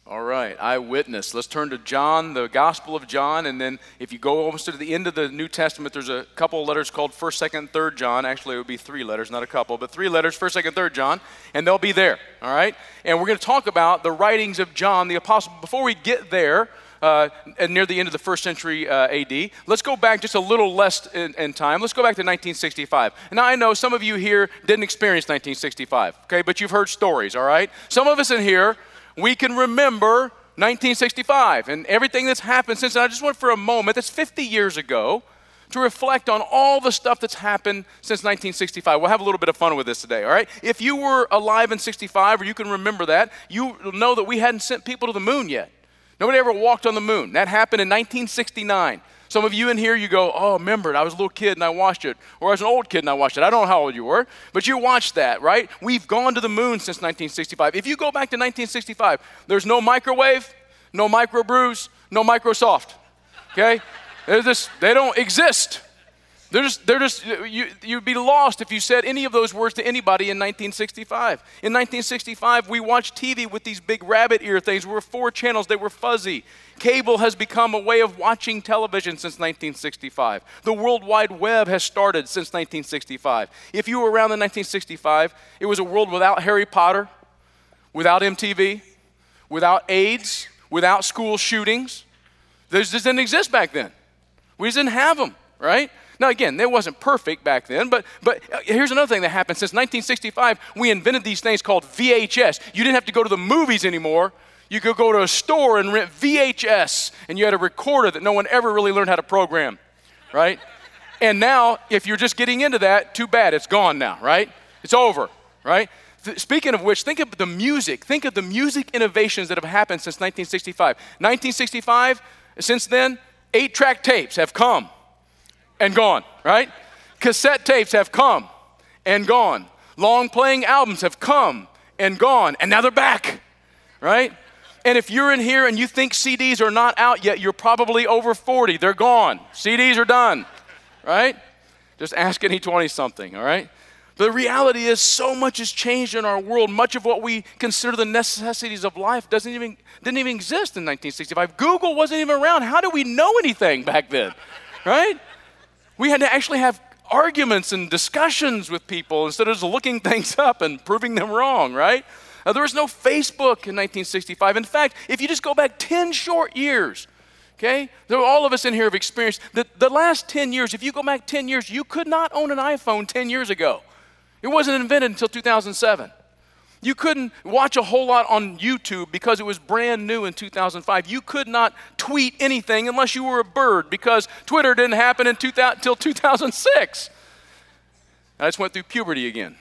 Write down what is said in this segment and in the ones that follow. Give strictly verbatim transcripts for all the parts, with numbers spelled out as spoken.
All right, eyewitness. Let's turn to John, the Gospel of John, and then if you go almost to the end of the New Testament, there's a couple of letters called first, second, third John. Actually, it would be three letters, not a couple, but three letters, first, second, third John, and they'll be there, all right? And we're going to talk about the writings of John the Apostle. Before we get there, uh, near the end of the first century uh, A D, let's go back just a little less in, in time. Let's go back to nineteen sixty-five. And now I know some of you here didn't experience nineteen sixty-five, okay, but you've heard stories, all right? Some of us in here, we can remember nineteen sixty-five and everything that's happened since. And I just want for a moment, that's fifty years ago, to reflect on all the stuff that's happened since nineteen sixty-five. We'll have a little bit of fun with this today, all right? If you were alive in sixty-five, or you can remember that, you know that we hadn't sent people to the moon yet. Nobody ever walked on the moon. That happened in nineteen sixty-nine. Some of you in here, you go, oh, remember it, I was a little kid and I watched it. Or I was an old kid and I watched it. I don't know how old you were, but you watched that, right? We've gone to the moon since nineteen sixty-five. If you go back to nineteen sixty-five, there's no microwave, no microbrews, no Microsoft, okay? They're just, they don't exist. They're just, they're just you, you'd be lost if you said any of those words to anybody in nineteen sixty-five. In nineteen sixty-five, we watched T V with these big rabbit ear things. We were four channels. They were fuzzy. Cable has become a way of watching television since nineteen sixty-five. The World Wide Web has started since nineteen sixty-five. If you were around in nineteen sixty-five, it was a world without Harry Potter, without M T V, without AIDS, without school shootings. Those just didn't exist back then. We just didn't have them, right? Now, again, it wasn't perfect back then, but, but here's another thing that happened. Since nineteen sixty-five, we invented these things called V H S. You didn't have to go to the movies anymore. You could go to a store and rent V H S, and you had a recorder that no one ever really learned how to program, right? And now, if you're just getting into that, too bad, it's gone now, right? It's over, right? Speaking of which, think of the music. Think of the music innovations that have happened since nineteen sixty-five. nineteen sixty-five, since then, eight-track tapes have come and gone, right? Cassette tapes have come and gone. Long-playing albums have come and gone, and now they're back, right? And if you're in here and you think C Ds are not out yet, you're probably over forty. They're gone. C Ds are done, right? Just ask any twenty-something, all right? The reality is so much has changed in our world. Much of what we consider the necessities of life doesn't even, didn't even exist in nineteen sixty-five. Google wasn't even around. How do we know anything back then, right? We had to actually have arguments and discussions with people instead of just looking things up and proving them wrong, right? Uh, there was no Facebook in nineteen sixty-five. In fact, if you just go back ten short years, okay, all of us in here have experienced the, the last ten years. If you go back ten years, you could not own an iPhone ten years ago. It wasn't invented until two thousand seven. You couldn't watch a whole lot on YouTube because it was brand new in two thousand five. You could not tweet anything unless you were a bird because Twitter didn't happen until two thousand six. I just went through puberty again.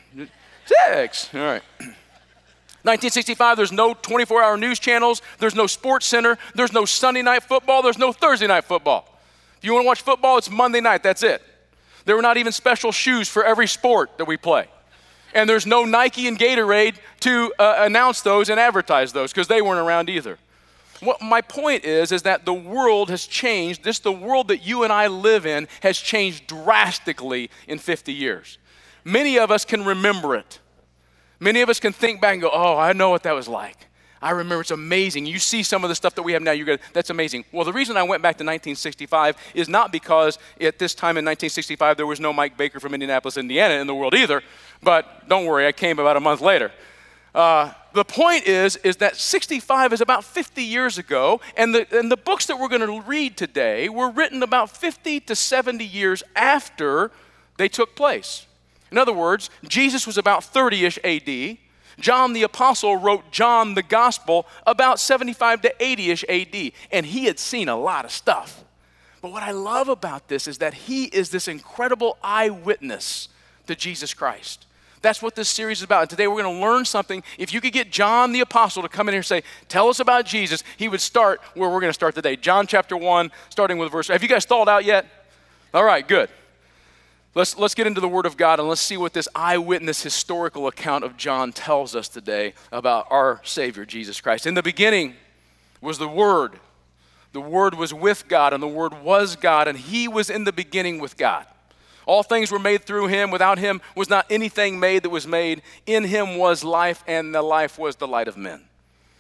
Six, all right. nineteen sixty-five, there's no twenty-four hour news channels. There's no sports center. There's no Sunday night football. There's no Thursday night football. If you want to watch football, it's Monday night. That's it. There were not even special shoes for every sport that we play. And there's no Nike and Gatorade to uh, announce those and advertise those because they weren't around either. What my point is, is that the world has changed. This, the world that you and I live in has changed drastically in fifty years. Many of us can remember it. Many of us can think back and go, oh, I know what that was like. I remember, it's amazing. You see some of the stuff that we have now, you go, that's amazing. Well, the reason I went back to nineteen sixty-five is not because at this time in nineteen sixty-five, there was no Mike Baker from Indianapolis, Indiana in the world either, but don't worry, I came about a month later. Uh, the point is, is that sixty-five is about fifty years ago, and the, and the books that we're going to read today were written about fifty to seventy years after they took place. In other words, Jesus was about thirty-ish A D, John the Apostle wrote John the Gospel about seventy-five to eighty-ish A D, and he had seen a lot of stuff. But what I love about this is that he is this incredible eyewitness to Jesus Christ. That's what this series is about. And today we're going to learn something. If you could get John the Apostle to come in here and say, tell us about Jesus, he would start where we're going to start today. John chapter one, starting with verse. Have you guys thawed out yet? All right, good. Let's, let's get into the Word of God and let's see what this eyewitness historical account of John tells us today about our Savior, Jesus Christ. In the beginning was the Word. The Word was with God, and the Word was God, and He was in the beginning with God. All things were made through Him. Without Him was not anything made that was made. In Him was life, and the life was the light of men.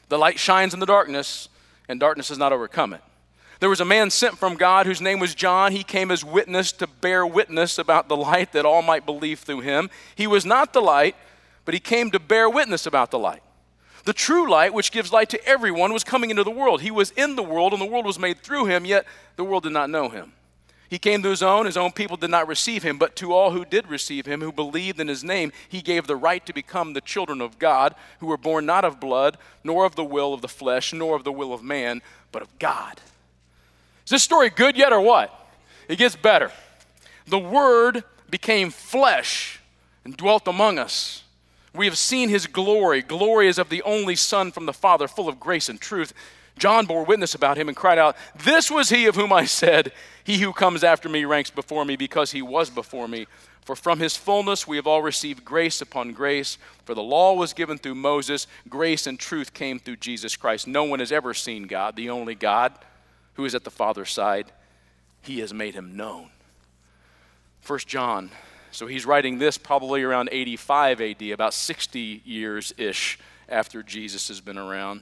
The light shines in the darkness, and darkness has not overcome it. There was a man sent from God whose name was John. He came as witness to bear witness about the light that all might believe through him. He was not the light, but he came to bear witness about the light. The true light, which gives light to everyone, was coming into the world. He was in the world, and the world was made through him, yet the world did not know him. He came to his own, his own people did not receive him, but to all who did receive him, who believed in his name, he gave the right to become the children of God, who were born not of blood, nor of the will of the flesh, nor of the will of man, but of God. Is this story good yet or what? It gets better. The Word became flesh and dwelt among us. We have seen his glory. Glory is of the only Son from the Father, full of grace and truth. John bore witness about him and cried out, "This was he of whom I said, he who comes after me ranks before me, because he was before me. For from his fullness we have all received grace upon grace. For the law was given through Moses. Grace and truth came through Jesus Christ. No one has ever seen God, the only God, who is at the Father's side. He has made him known." First John. So he's writing this probably around eighty-five A D, about sixty years-ish after Jesus has been around.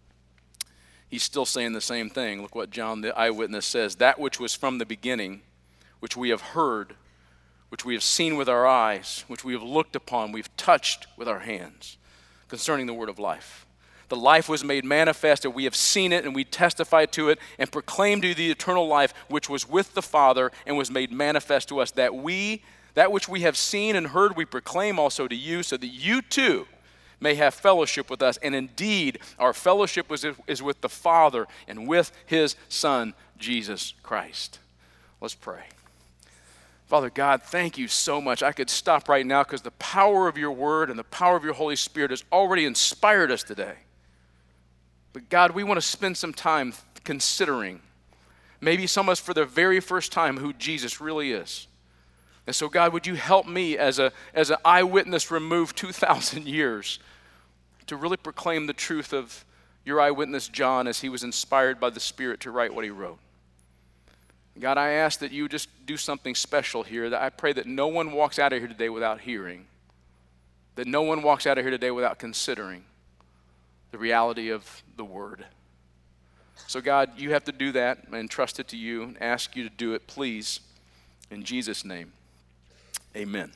He's still saying the same thing. Look what John the eyewitness says. That which was from the beginning, which we have heard, which we have seen with our eyes, which we have looked upon, we've touched with our hands, concerning the word of life. The life was made manifest, and we have seen it, and we testify to it, and proclaim to you the eternal life, which was with the Father, and was made manifest to us, that we, that which we have seen and heard, we proclaim also to you, so that you too may have fellowship with us. And indeed, our fellowship was, is with the Father and with his Son, Jesus Christ. Let's pray. Father God, thank you so much. I could stop right now because the power of your word and the power of your Holy Spirit has already inspired us today. But God, we want to spend some time considering, maybe some of us for the very first time, who Jesus really is. And so, God, would you help me as a as an eyewitness removed two thousand years to really proclaim the truth of your eyewitness John as he was inspired by the Spirit to write what he wrote. God, I ask that you just do something special here. That I pray that no one walks out of here today without hearing, that no one walks out of here today without considering the reality of the Word. So, God, you have to do that and trust it to you and ask you to do it, please, in Jesus' name. Amen.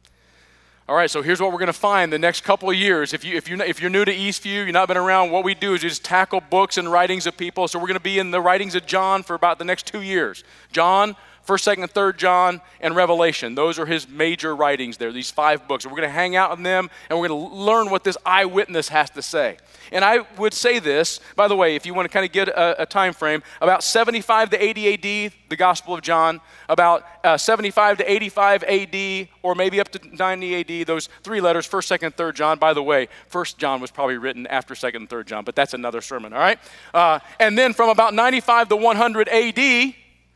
All right, so here's what we're going to find the next couple of years. If, you, if, you're, if you're new to Eastview, you've not been around, what we do is just tackle books and writings of people. So we're going to be in the writings of John for about the next two years. John, first, second, and third John, and Revelation. Those are his major writings there, these five books. We're going to hang out in them, and we're going to learn what this eyewitness has to say. And I would say this, by the way, if you want to kind of get a, a time frame, about seventy-five to eighty A D, the Gospel of John, about uh, seventy-five to eighty-five A D, or maybe up to ninety A D, those three letters, first, second, third John. By the way, first John was probably written after second and third John, but that's another sermon, all right? Uh, and then from about ninety-five to one hundred A D,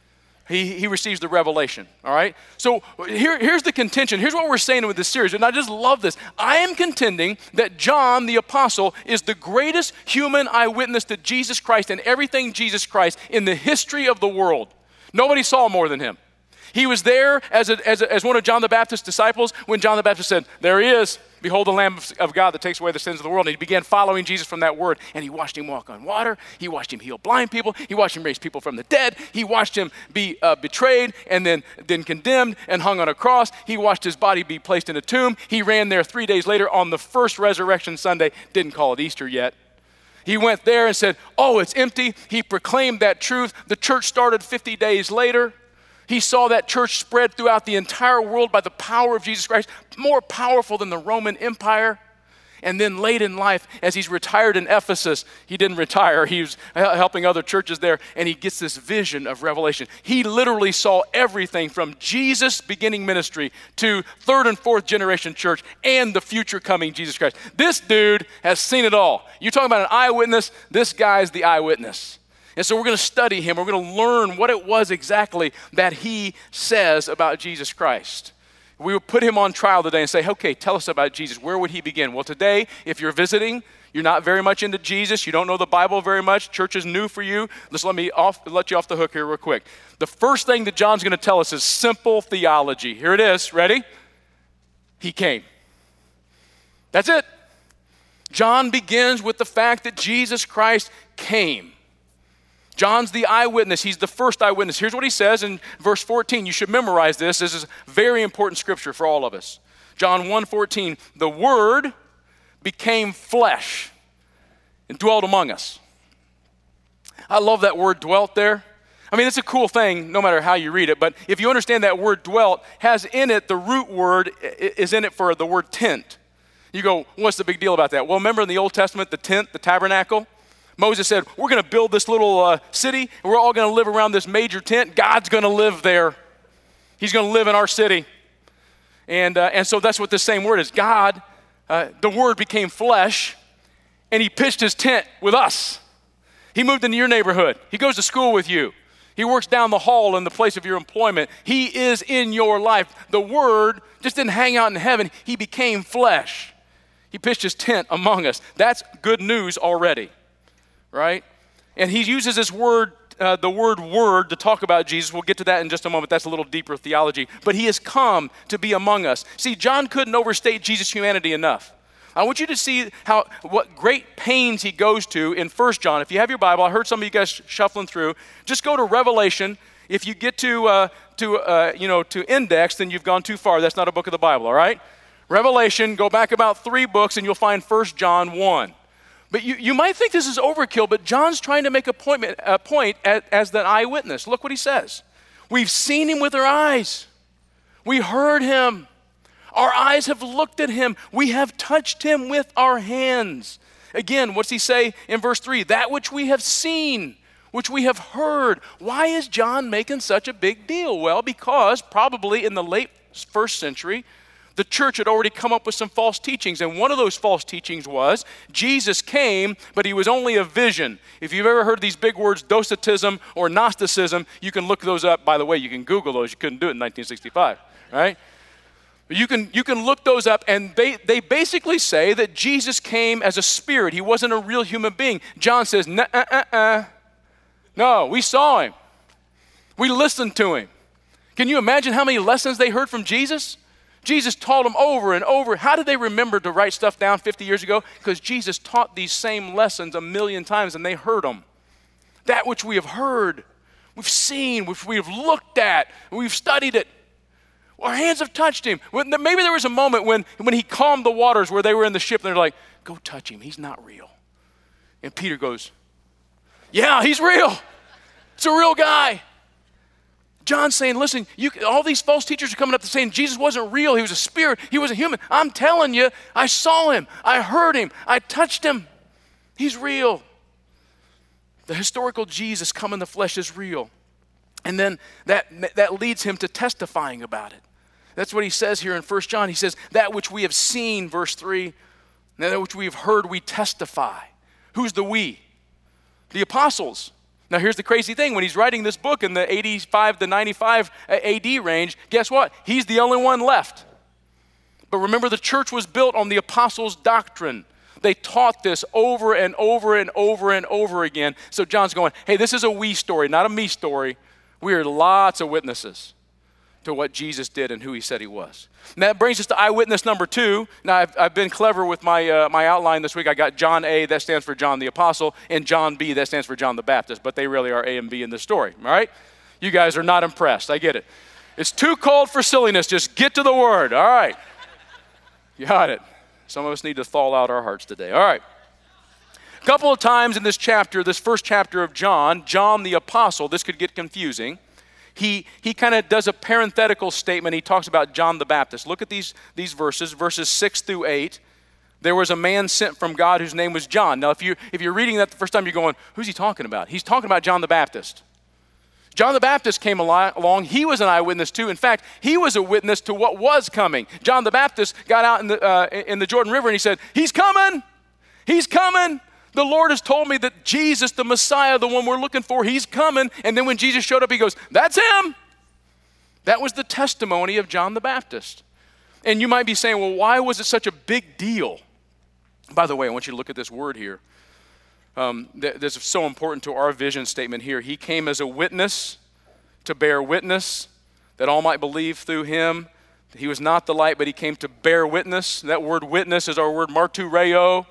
He, he receives the revelation, all right? So here, here's the contention. Here's what we're saying with this series, and I just love this. I am contending that John the Apostle is the greatest human eyewitness to Jesus Christ and everything Jesus Christ in the history of the world. Nobody saw more than him. He was there as, a, as, a, as one of John the Baptist's disciples when John the Baptist said, "There he is. Behold the Lamb of God that takes away the sins of the world." And he began following Jesus from that word. And he watched him walk on water. He watched him heal blind people. He watched him raise people from the dead. He watched him be uh, betrayed and then, then condemned and hung on a cross. He watched his body be placed in a tomb. He ran there three days later on the first resurrection Sunday. Didn't call it Easter yet. He went there and said, "Oh, it's empty." He proclaimed that truth. The church started fifty days later. He saw that church spread throughout the entire world by the power of Jesus Christ, more powerful than the Roman Empire. And then late in life, as he's retired in Ephesus, he didn't retire. He was helping other churches there, and he gets this vision of Revelation. He literally saw everything from Jesus' beginning ministry to third and fourth generation church and the future coming Jesus Christ. This dude has seen it all. You're talking about an eyewitness. This guy's the eyewitness. And so we're going to study him. We're going to learn what it was exactly that he says about Jesus Christ. We will put him on trial today and say, okay, tell us about Jesus. Where would he begin? Well, today, if you're visiting, you're not very much into Jesus, you don't know the Bible very much, church is new for you, just let me off, let you off the hook here real quick. The first thing that John's going to tell us is simple theology. Here it is. Ready? He came. That's it. John begins with the fact that Jesus Christ came. John's the eyewitness. He's the first eyewitness. Here's what he says in verse fourteen. You should memorize this. This is very important scripture for all of us. John one fourteen, the Word became flesh and dwelt among us. I love that word dwelt there. I mean, it's a cool thing no matter how you read it, but if you understand that word dwelt has in it, the root word is in it for the word tent. You go, what's the big deal about that? Well, remember in the Old Testament, the tent, the tabernacle? Moses said, we're going to build this little uh, city, and we're all going to live around this major tent. God's going to live there. He's going to live in our city. And, uh, and so that's what this same word is. God, uh, the Word became flesh, and he pitched his tent with us. He moved into your neighborhood. He goes to school with you. He works down the hall in the place of your employment. He is in your life. The Word just didn't hang out in heaven. He became flesh. He pitched his tent among us. That's good news already, right? And he uses this word, uh, the word word, to talk about Jesus. We'll get to that in just a moment. That's a little deeper theology. But he has come to be among us. See, John couldn't overstate Jesus' humanity enough. I want you to see how what great pains he goes to in First John. If you have your Bible, I heard some of you guys shuffling through. Just go to Revelation. If you get to uh, to uh, you know to index, then you've gone too far. That's not a book of the Bible, all right? Revelation, go back about three books, and you'll find First John one. But you, you might think this is overkill, but John's trying to make a point, a point as, as the eyewitness. Look what he says. We've seen him with our eyes. We heard him. Our eyes have looked at him. We have touched him with our hands. Again, what's he say in verse three? That which we have seen, which we have heard. Why is John making such a big deal? Well, because probably in the late first century, the church had already come up with some false teachings, and one of those false teachings was Jesus came, but he was only a vision. If you've ever heard these big words, Docetism or Gnosticism, you can look those up. By the way, you can Google those. You couldn't do it in nineteen sixty-five, right? But you can, you can look those up, and they, they basically say that Jesus came as a spirit. He wasn't a real human being. John says, "Nuh-uh-uh-uh. No, we saw him. We listened to him." Can you imagine how many lessons they heard from Jesus? Jesus taught them over and over. How did they remember to write stuff down fifty years ago? Because Jesus taught these same lessons a million times and they heard them. That which we have heard, we've seen, which we have looked at, we've studied it. Our hands have touched him. Maybe there was a moment when, when he calmed the waters where they were in the ship and they're like, go touch him, he's not real. And Peter goes, yeah, he's real. It's a real guy. John's saying, listen, you, all these false teachers are coming up to saying Jesus wasn't real. He was a spirit. He wasn't human. I'm telling you, I saw him. I heard him. I touched him. He's real. The historical Jesus come in the flesh is real. And then that, that leads him to testifying about it. That's what he says here in First John. He says, that which we have seen, verse three, and that which we have heard, we testify. Who's the we? The apostles. Now here's the crazy thing. When he's writing this book in the eighty-five to ninety-five A D range, guess what? He's the only one left. But remember, the church was built on the apostles' doctrine. They taught this over and over and over and over again. So John's going, hey, this is a we story, not a me story. We are lots of witnesses to what Jesus did and who he said he was. And that brings us to eyewitness number two. Now, I've, I've been clever with my, uh, my outline this week. I got John A, that stands for John the Apostle, and John B, that stands for John the Baptist, but they really are A and B in this story, all right? You guys are not impressed. I get it. It's too cold for silliness. Just get to the word, all right? You got it. Some of us need to thaw out our hearts today, all right? A couple of times in this chapter, this first chapter of John, John the Apostle, this could get confusing. He, he kind of does a parenthetical statement. He talks about John the Baptist. Look at these, these verses, verses six through eight. There was a man sent from God whose name was John. Now, if, you, if you're reading that the first time, you're going, who's he talking about? He's talking about John the Baptist. John the Baptist came along. He was an eyewitness too. In fact, he was a witness to what was coming. John the Baptist got out in the, uh, in the Jordan River and he said, he's coming. He's coming. The Lord has told me that Jesus, the Messiah, the one we're looking for, he's coming. And then when Jesus showed up, he goes, that's him. That was the testimony of John the Baptist. And you might be saying, well, why was it such a big deal? By the way, I want you to look at this word here. Um, th- this is so important to our vision statement here. He came as a witness to bear witness that all might believe through him. He was not the light, but he came to bear witness. That word witness is our word martureo.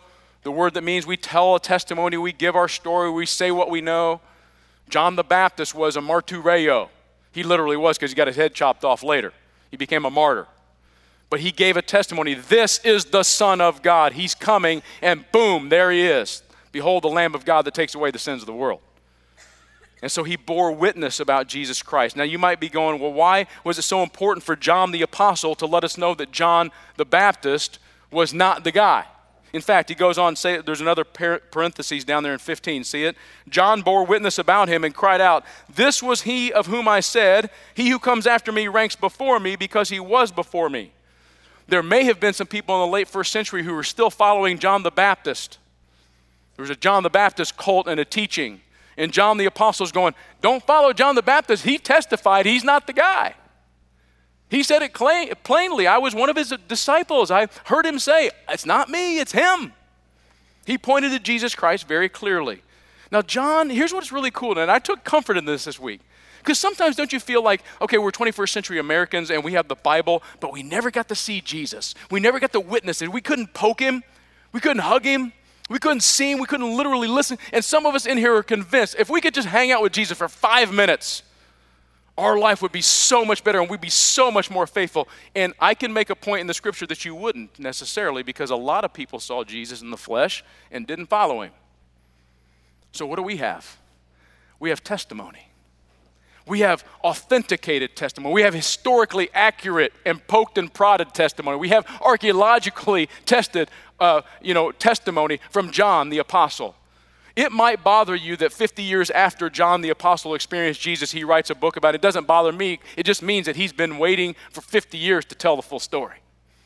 the word that means we tell a testimony, we give our story, we say what we know. John the Baptist was a martyreo. He literally was, because he got his head chopped off later. He became a martyr. But he gave a testimony, this is the Son of God. He's coming, and boom, there he is. Behold the Lamb of God that takes away the sins of the world. And so he bore witness about Jesus Christ. Now you might be going, well, why was it so important for John the Apostle to let us know that John the Baptist was not the guy? In fact, he goes on to say, there's another parenthesis down there in fifteen, see it? John bore witness about him and cried out, this was he of whom I said, he who comes after me ranks before me because he was before me. There may have been some people in the late first century who were still following John the Baptist. There was a John the Baptist cult and a teaching. And John the Apostle is going, don't follow John the Baptist. He testified he's not the guy. He said it plainly. I was one of his disciples. I heard him say, it's not me, it's him. He pointed to Jesus Christ very clearly. Now, John, here's what's really cool, and I took comfort in this this week. Because sometimes don't you feel like, okay, we're twenty-first century Americans and we have the Bible, but we never got to see Jesus. We never got to witness it. We couldn't poke him. We couldn't hug him. We couldn't see him. We couldn't literally listen. And some of us in here are convinced if we could just hang out with Jesus for five minutes, our life would be so much better and we'd be so much more faithful. And I can make a point in the scripture that you wouldn't necessarily, because a lot of people saw Jesus in the flesh and didn't follow him. So what do we have? We have testimony. We have authenticated testimony. We have historically accurate and poked and prodded testimony. We have archaeologically tested uh, you know, testimony from John the Apostle. It might bother you that fifty years after John the Apostle experienced Jesus, he writes a book about it. It doesn't bother me. It just means that he's been waiting for fifty years to tell the full story.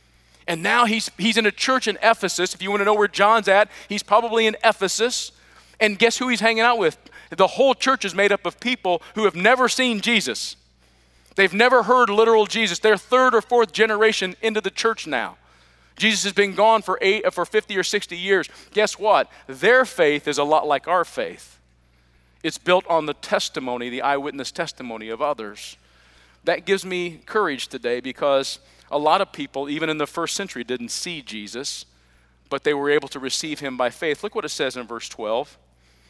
And now he's, he's in a church in Ephesus. If you want to know where John's at, he's probably in Ephesus. And guess who he's hanging out with? The whole church is made up of people who have never seen Jesus. They've never heard literal Jesus. They're third or fourth generation into the church now. Jesus has been gone for eight, for fifty or sixty years. Guess what? Their faith is a lot like our faith. It's built on the testimony, the eyewitness testimony of others. That gives me courage today, because a lot of people, even in the first century, didn't see Jesus, but they were able to receive him by faith. Look what it says in verse twelve.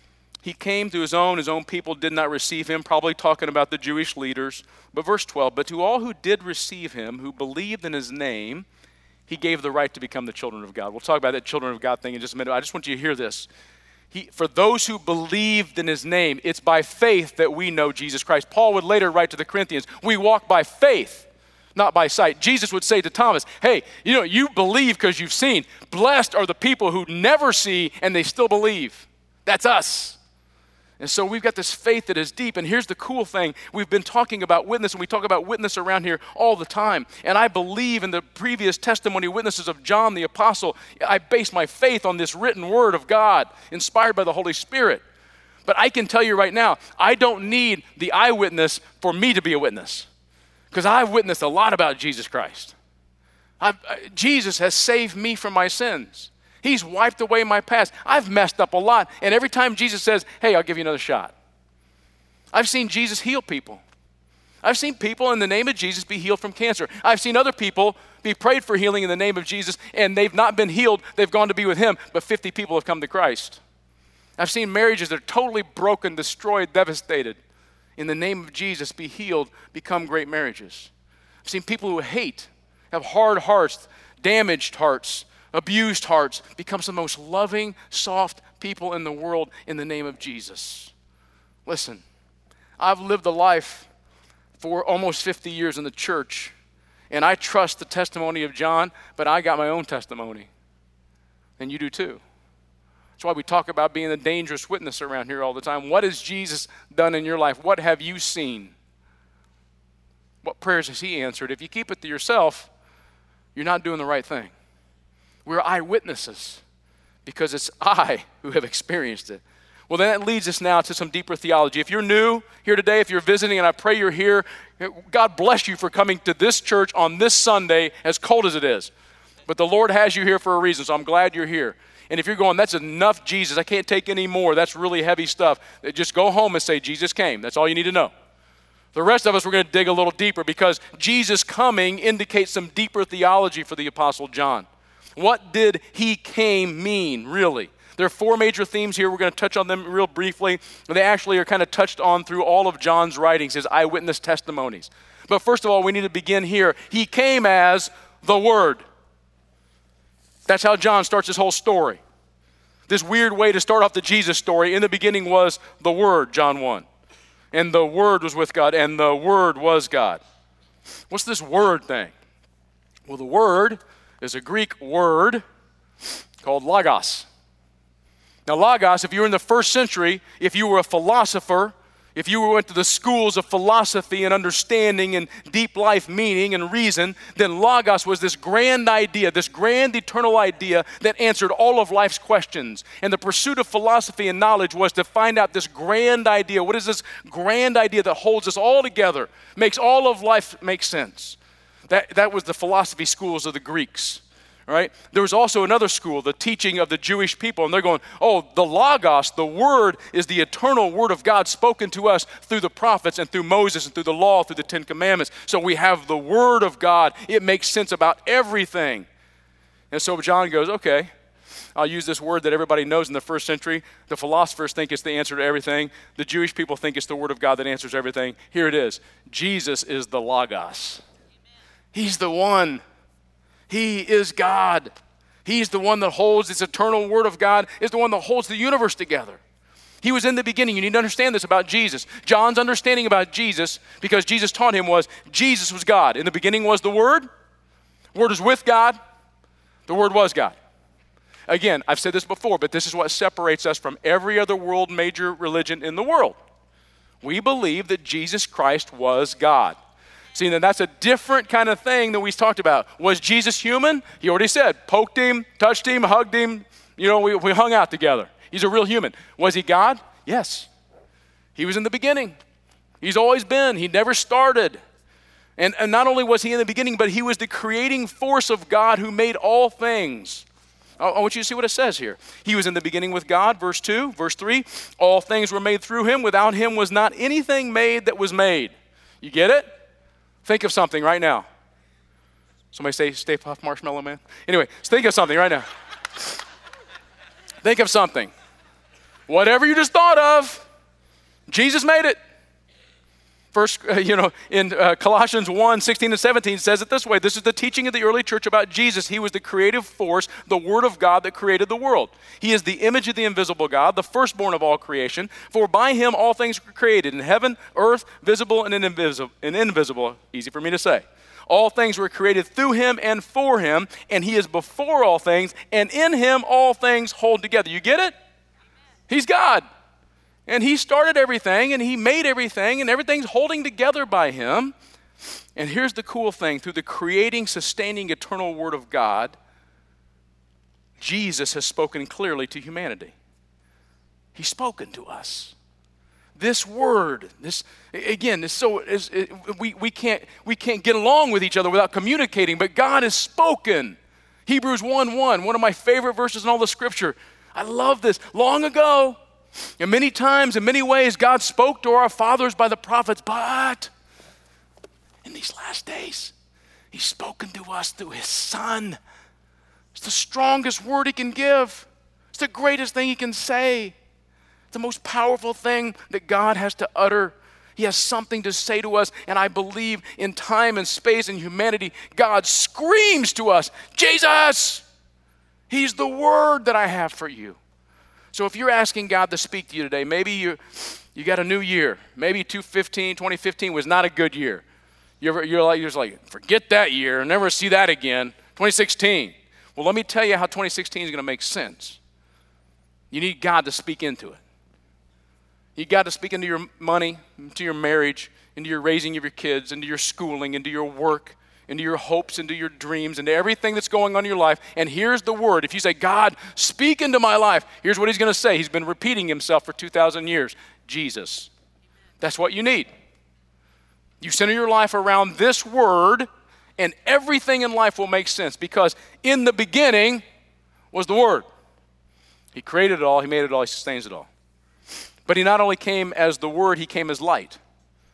He came to his own, his own people did not receive him, probably talking about the Jewish leaders. But verse twelve, but to all who did receive him, who believed in his name, he gave the right to become the children of God. We'll talk about that children of God thing in just a minute. I just want you to hear this. He, for those who believed in his name, it's by faith that we know Jesus Christ. Paul would later write to the Corinthians, we walk by faith, not by sight. Jesus would say to Thomas, hey, you know, you believe because you've seen. Blessed are the people who never see and they still believe. That's us. And so we've got this faith that is deep. And here's the cool thing. We've been talking about witness, and we talk about witness around here all the time. And I believe in the previous testimony witnesses of John the Apostle. I base my faith on this written word of God, inspired by the Holy Spirit. But I can tell you right now, I don't need the eyewitness for me to be a witness, because I've witnessed a lot about Jesus Christ. I've, uh, Jesus has saved me from my sins. He's wiped away my past. I've messed up a lot. And every time Jesus says, hey, I'll give you another shot. I've seen Jesus heal people. I've seen people in the name of Jesus be healed from cancer. I've seen other people be prayed for healing in the name of Jesus, and they've not been healed. They've gone to be with him, but fifty people have come to Christ. I've seen marriages that are totally broken, destroyed, devastated. In the name of Jesus, be healed, become great marriages. I've seen people who hate, have hard hearts, damaged hearts, abused hearts, become some of the most loving, soft people in the world in the name of Jesus. Listen, I've lived a life for almost fifty years in the church, and I trust the testimony of John, but I got my own testimony, and you do too. That's why we talk about being a dangerous witness around here all the time. What has Jesus done in your life? What have you seen? What prayers has he answered? If you keep it to yourself, you're not doing the right thing. We're eyewitnesses because it's I who have experienced it. Well, then that leads us now to some deeper theology. If you're new here today, if you're visiting, and I pray you're here, God bless you for coming to this church on this Sunday, as cold as it is. But the Lord has you here for a reason, so I'm glad you're here. And if you're going, that's enough, Jesus, I can't take any more, that's really heavy stuff, just go home and say, Jesus came. That's all you need to know. The rest of us, we're going to dig a little deeper, because Jesus coming indicates some deeper theology for the Apostle John. What did he came mean, really? There are four major themes here. We're going to touch on them real briefly. They actually are kind of touched on through all of John's writings, his eyewitness testimonies. But first of all, we need to begin here. He came as the Word. That's how John starts his whole story. This weird way to start off the Jesus story. In the beginning was the Word, John one. And the Word was with God, and the Word was God. What's this word thing? Well, the word is a Greek word called logos. Now, logos, if you were in the first century, if you were a philosopher, if you went to the schools of philosophy and understanding and deep life meaning and reason, then logos was this grand idea, this grand eternal idea that answered all of life's questions. And the pursuit of philosophy and knowledge was to find out this grand idea. What is this grand idea that holds us all together, makes all of life make sense? That, that was the philosophy schools of the Greeks. Right? There was also another school, the teaching of the Jewish people, and they're going, oh, the Logos, the Word, is the eternal Word of God spoken to us through the prophets and through Moses and through the law, through the Ten Commandments. So we have the Word of God. It makes sense about everything. And so John goes, okay, I'll use this word that everybody knows in the first century. The philosophers think it's the answer to everything. The Jewish people think it's the Word of God that answers everything. Here it is. Jesus is the Logos. He's the one. He is God. He's the one that holds this eternal Word of God, is the one that holds the universe together. He was in the beginning. You need to understand this about Jesus. John's understanding about Jesus, because Jesus taught him, was Jesus was God. In the beginning was the Word. Word was with God. The Word was God. Again, I've said this before, but this is what separates us from every other world major religion in the world. We believe that Jesus Christ was God. See, then that's a different kind of thing than we talked about. Was Jesus human? He already said, poked him, touched him, hugged him. You know, we, we hung out together. He's a real human. Was he God? Yes. He was in the beginning. He's always been. He never started. And, and not only was he in the beginning, but he was the creating force of God who made all things. I, I want you to see what it says here. He was in the beginning with God, verse two. Verse three, all things were made through him. Without him was not anything made that was made. You get it? Think of something right now. Somebody say, Stay Puft Marshmallow Man? Anyway, think of something right now. Think of something. Whatever you just thought of, Jesus made it. First, uh, you know, in uh, Colossians one, sixteen and seventeen says it this way. This is the teaching of the early church about Jesus. He was the creative force, the Word of God that created the world. He is the image of the invisible God, the firstborn of all creation. For by him all things were created, in heaven, earth, visible and invisible, and invisible, easy for me to say. All things were created through him and for him, and he is before all things, and in him all things hold together. You get it? He's God. And he started everything, and he made everything, and everything's holding together by him. And here's the cool thing. Through the creating, sustaining, eternal Word of God, Jesus has spoken clearly to humanity. He's spoken to us. This Word, this again, is so is, it, we, we, can't, we can't get along with each other without communicating, but God has spoken. Hebrews one one, one of my favorite verses in all the Scripture. I love this. Long ago, and many times, in many ways, God spoke to our fathers by the prophets, but in these last days, he's spoken to us through his Son. It's the strongest word he can give. It's the greatest thing he can say. It's the most powerful thing that God has to utter. He has something to say to us, and I believe in time and space and humanity, God screams to us, Jesus, he's the word that I have for you. So if you're asking God to speak to you today, maybe you you got a new year. Maybe twenty fifteen, twenty fifteen was not a good year. You ever, you're, like, you're just like, forget that year, never see that again. twenty sixteen. Well, let me tell you how twenty sixteen is going to make sense. You need God to speak into it. You got to speak into your money, into your marriage, into your raising of your kids, into your schooling, into your work, into your hopes, into your dreams, into everything that's going on in your life. And here's the word. If you say, God, speak into my life, here's what he's going to say. He's been repeating himself for two thousand years. Jesus. That's what you need. You center your life around this word, and everything in life will make sense, because in the beginning was the Word. He created it all. He made it all. He sustains it all. But he not only came as the Word, he came as light.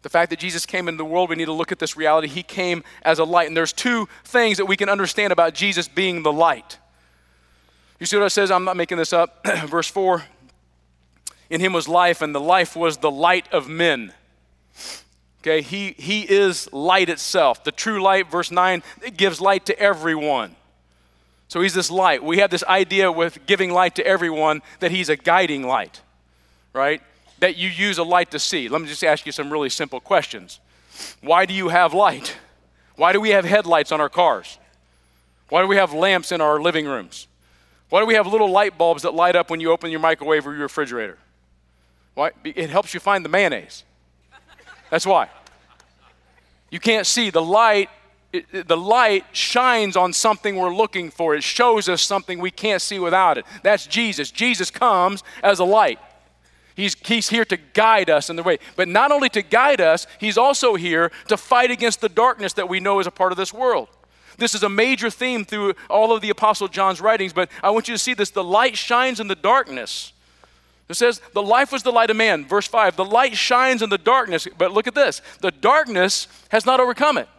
The fact that Jesus came into the world, we need to look at this reality. He came as a light. And there's two things that we can understand about Jesus being the light. You see what it says? I'm not making this up. Verse four, in him was life, and the life was the light of men. Okay, he, he is light itself. The true light, verse nine, it gives light to everyone. So he's this light. We have this idea with giving light to everyone that he's a guiding light, right? That you use a light to see. Let me just ask you some really simple questions. Why do you have light? Why do we have headlights on our cars? Why do we have lamps in our living rooms? Why do we have little light bulbs that light up when you open your microwave or your refrigerator? Why? It helps you find the mayonnaise. That's why. You can't see. The light, it, the light shines on something we're looking for. It shows us something we can't see without it. That's Jesus. Jesus comes as a light. He's, he's here to guide us in the way. But not only to guide us, he's also here to fight against the darkness that we know is a part of this world. This is a major theme through all of the Apostle John's writings, but I want you to see this. The light shines in the darkness. It says, the life was the light of man. Verse five, the light shines in the darkness. But look at this. The darkness has not overcome it.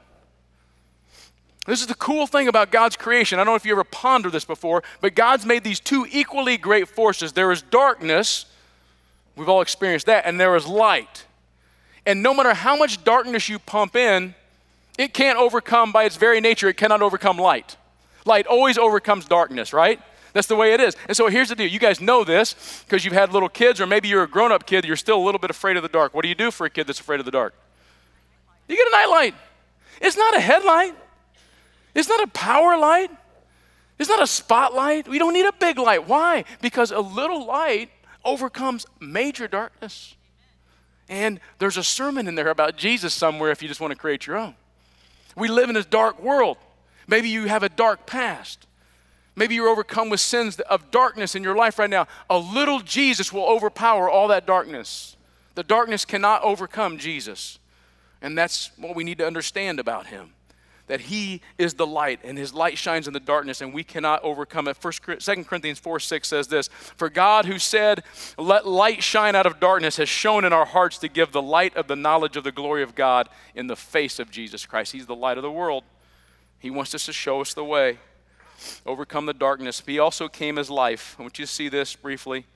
This is the cool thing about God's creation. I don't know if you ever pondered this before, but God's made these two equally great forces. There is darkness. We've all experienced that. And there is light. And no matter how much darkness you pump in, it can't overcome, by its very nature, it cannot overcome light. Light always overcomes darkness, right? That's the way it is. And so here's the deal. You guys know this because you've had little kids, or maybe you're a grown-up kid, you're still a little bit afraid of the dark. What do you do for a kid that's afraid of the dark? You get a nightlight. It's not a headlight. It's not a power light. It's not a spotlight. We don't need a big light. Why? Because a little light overcomes major darkness. And there's a sermon in there about Jesus somewhere if you just want to create your own. We live in this dark world. Maybe you have a dark past. Maybe you're overcome with sins of darkness in your life right now. A little Jesus will overpower all that darkness. The darkness cannot overcome Jesus. And that's what we need to understand about him. That he is the light, and his light shines in the darkness, and we cannot overcome it. Second Corinthians four six says this, for God who said, let light shine out of darkness, has shone in our hearts to give the light of the knowledge of the glory of God in the face of Jesus Christ. He's the light of the world. He wants us to show us the way, overcome the darkness. He also came as life. I want you to see this briefly.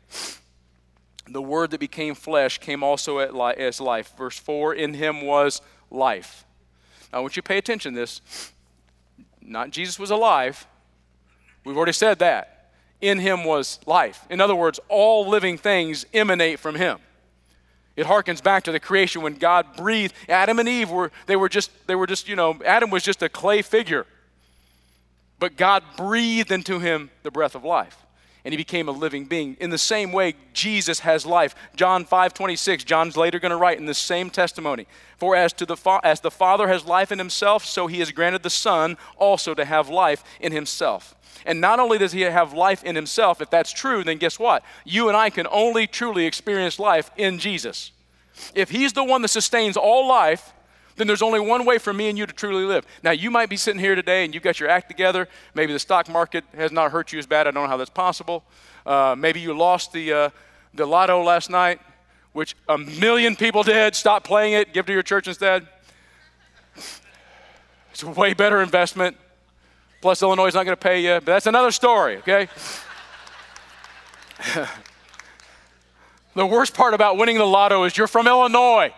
The word that became flesh came also as life. Verse four, in him was life. Now, I want you to pay attention to this. Not Jesus was alive. We've already said that. In him was life. In other words, all living things emanate from him. It harkens back to the creation when God breathed. Adam and Eve were, they were just, they were just, you know, Adam was just a clay figure. But God breathed into him the breath of life. And he became a living being. In the same way, Jesus has life. John five twenty-six, John's later going to write in the same testimony. For as, to the fa- as the Father has life in himself, so he has granted the Son also to have life in himself. And not only does he have life in himself, if that's true, then guess what? You and I can only truly experience life in Jesus. If he's the one that sustains all life, then there's only one way for me and you to truly live. Now, you might be sitting here today and you've got your act together. Maybe the stock market has not hurt you as bad. I don't know how that's possible. Uh, maybe you lost the, uh, the lotto last night, which a million people did. Stop playing it. Give it to your church instead. It's a way better investment. Plus, Illinois is not going to pay you. But that's another story, okay? The worst part about winning the lotto is you're from Illinois.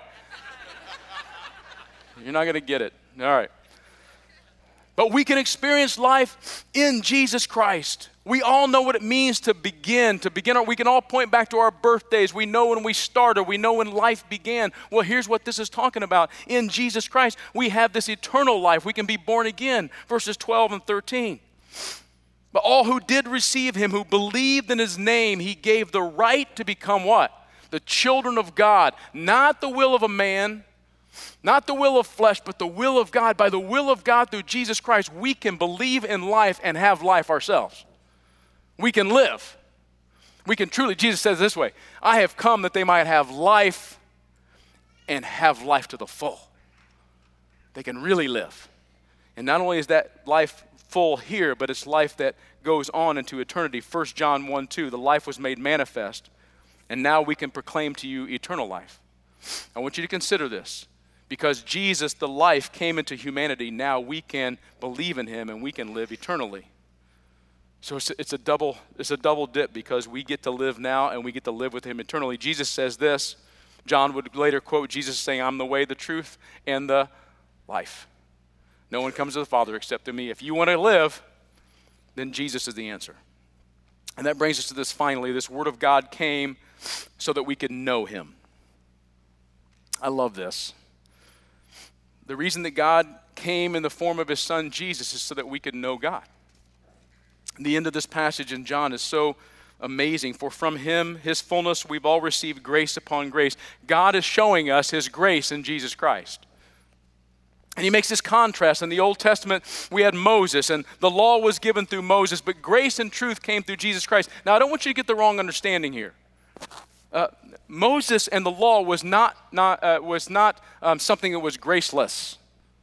You're not going to get it. All right. But we can experience life in Jesus Christ. We all know what it means to begin, to begin. Our, we can all point back to our birthdays. We know when we started. We know when life began. Well, here's what this is talking about. In Jesus Christ, we have this eternal life. We can be born again. Verses twelve and thirteen. But all who did receive him, who believed in his name, he gave the right to become what? The children of God. Not the will of a man, not the will of flesh, but the will of God. By the will of God through Jesus Christ, we can believe in life and have life ourselves. We can live. We can truly, Jesus says this way, I have come that they might have life and have life to the full. They can really live. And not only is that life full here, but it's life that goes on into eternity. First John one two, the life was made manifest, and now we can proclaim to you eternal life. I want you to consider this. Because Jesus, the life, came into humanity, now we can believe in him and we can live eternally. So it's a, it's a double it's a double dip because we get to live now and we get to live with him eternally. Jesus says this. John would later quote Jesus saying, I'm the way, the truth, and the life. No one comes to the Father except through me. If you want to live, then Jesus is the answer. And that brings us to this finally. This Word of God came so that we could know him. I love this. The reason that God came in the form of his Son Jesus is so that we could know God. The end of this passage in John is so amazing. For from him, his fullness, we've all received grace upon grace. God is showing us his grace in Jesus Christ. And he makes this contrast. In the Old Testament, we had Moses, and the law was given through Moses, but grace and truth came through Jesus Christ. Now, I don't want you to get the wrong understanding here. Uh, Moses and the law was not, not, uh, was not um, something that was graceless.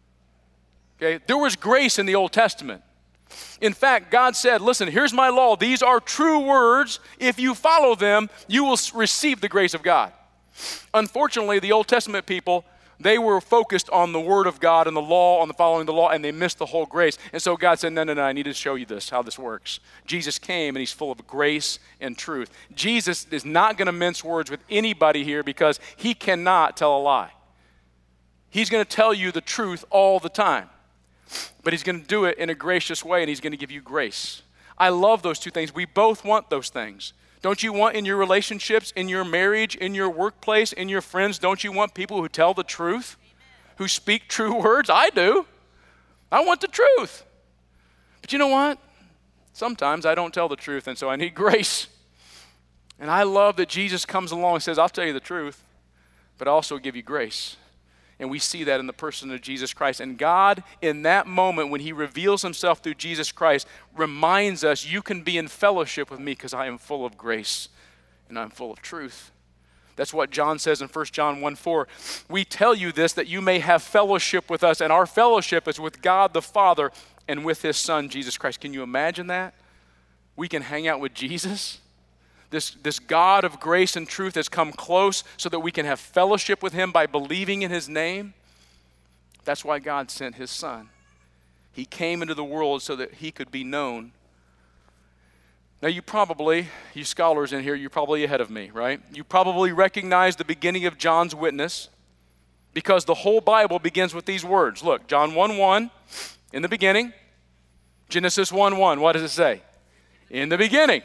Okay? There was grace in the Old Testament. In fact, God said, listen, here's my law. These are true words. If you follow them, you will receive the grace of God. Unfortunately, the Old Testament people, they were focused on the word of God and the law, on the following the law, and they missed the whole grace. And so God said, no, no, no, I need to show you this, how this works. Jesus came, and he's full of grace and truth. Jesus is not going to mince words with anybody here because he cannot tell a lie. He's going to tell you the truth all the time. But he's going to do it in a gracious way, and he's going to give you grace. I love those two things. We both want those things. Don't you want in your relationships, in your marriage, in your workplace, in your friends, don't you want people who tell the truth, who speak true words? I do. I want the truth. But you know what? Sometimes I don't tell the truth, and so I need grace. And I love that Jesus comes along and says, I'll tell you the truth, but I'll also give you grace. And we see that in the person of Jesus Christ. And God, in that moment, when he reveals himself through Jesus Christ, reminds us, you can be in fellowship with me because I am full of grace and I'm full of truth. That's what John says in First John one four. We tell you this, that you may have fellowship with us, and our fellowship is with God the Father and with his Son, Jesus Christ. Can you imagine that? We can hang out with Jesus. This, this God of grace and truth has come close so that we can have fellowship with him by believing in his name. That's why God sent his Son. He came into the world so that he could be known. Now you probably, you scholars in here, you're probably ahead of me, right? You probably recognize the beginning of John's witness because the whole Bible begins with these words. Look, John one one, in the beginning. Genesis one one, what does it say? In the beginning.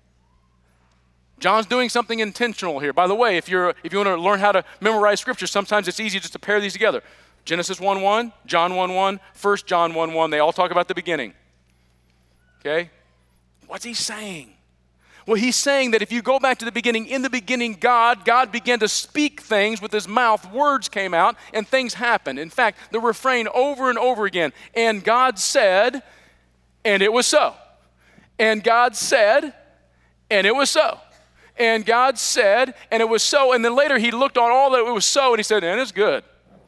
John's doing something intentional here. By the way, if you're if you want to learn how to memorize scripture, sometimes it's easy just to pair these together. Genesis one one, John one one, First John one one, they all talk about the beginning. Okay? What's he saying? Well, he's saying that if you go back to the beginning, in the beginning, God, God began to speak things with his mouth. Words came out and things happened. In fact, the refrain over and over again, and God said, and it was so. And God said, and it was so. And God said, and it was so. And then later he looked on all that it was so, and he said, and it's good.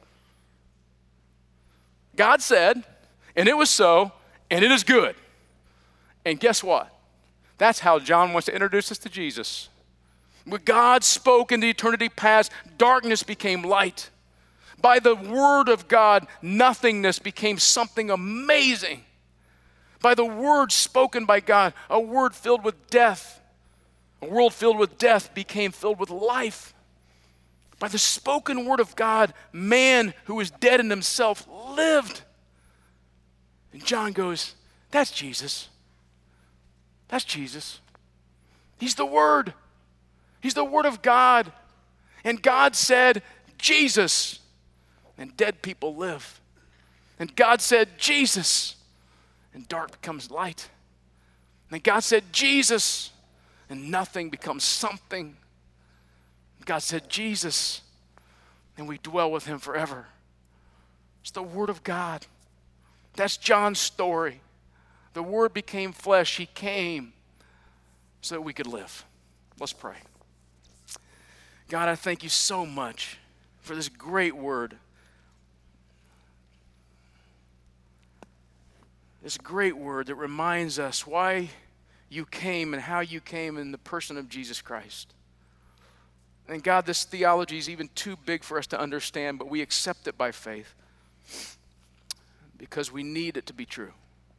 God said, and it was so, and it is good. And guess what? That's how John wants to introduce us to Jesus. When God spoke into eternity past, darkness became light. By the word of God, nothingness became something amazing. By the word spoken by God, a word filled with death, a world filled with death became filled with life. By the spoken word of God, man who was dead in himself lived. And John goes, that's Jesus. That's Jesus. He's the Word. He's the Word of God. And God said, Jesus. And dead people live. And God said, Jesus. And dark becomes light. And God said, Jesus. And nothing becomes something. God said, Jesus. And we dwell with him forever. It's the Word of God. That's John's story. The Word became flesh. He came so that we could live. Let's pray. God, I thank you so much for this great word. This great word that reminds us why you came and how you came in the person of Jesus Christ. And God, this theology is even too big for us to understand, but we accept it by faith because we need it to be true.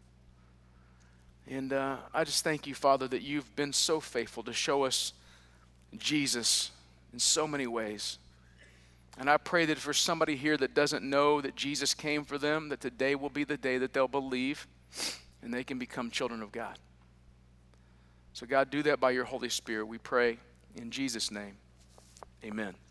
And uh, I just thank you, Father, that you've been so faithful to show us Jesus in so many ways. And I pray that for somebody here that doesn't know that Jesus came for them, that today will be the day that they'll believe and they can become children of God. So God, do that by your Holy Spirit, we pray in Jesus' name. Amen.